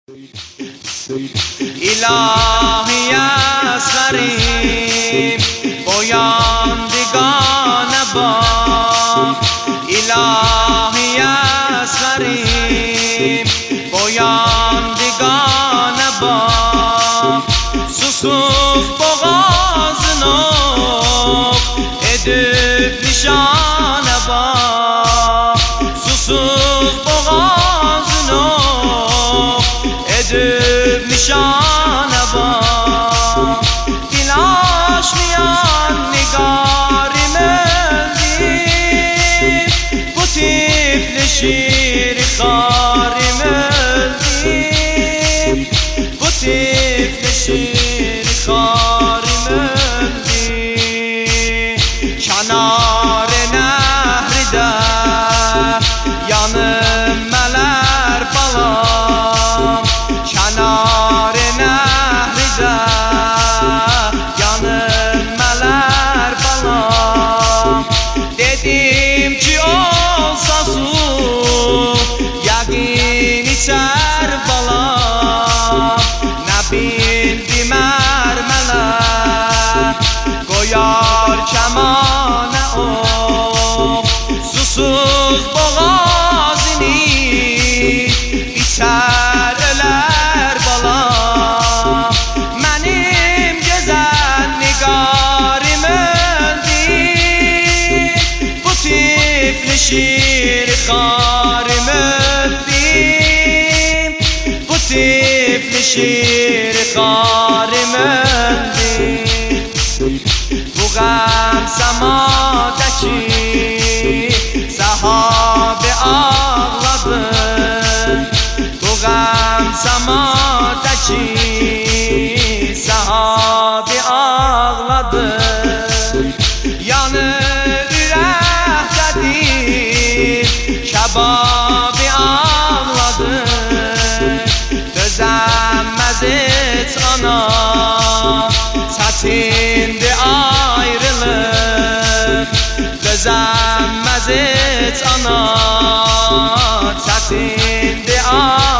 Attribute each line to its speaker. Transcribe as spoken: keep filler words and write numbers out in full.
Speaker 1: الهی اصغریم پویندگان با، الهی اصغریم پویندگان با، سوسوف بغاز نو ادب نشان با، سوسوف بغاز نو ادب نشان با، دلاش میان نگاری مندی بو طفل شیر خاری مندی بو طفل شیر خاری مندی کنار نهر ده yanım meler balam kenar nehride yanım meler balam dedim ki olsa su yaqin içer balam ne bildim ermeler koyar kemane o susuz boğazını içer öler balam benim güzel nigarim öldü bu tifli şir xarim öldü bu tifli şir xarim öldü bu gam semadaki sahabe ağladı bu gam semadaki sahabe ağladı yanı ürəkdədir kebabı ağladı dözənməz et ana çətindir ayrılıq dözənməz et ana çətindir ayrılıq